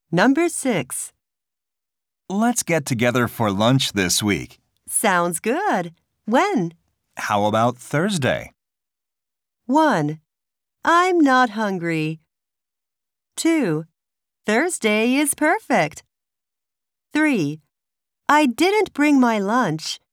Number 6. Let's get together for lunch this week. Sounds good. When? How about Thursday? 1. I'm not hungry. 2. Thursday is perfect. 3. I didn't bring my lunch.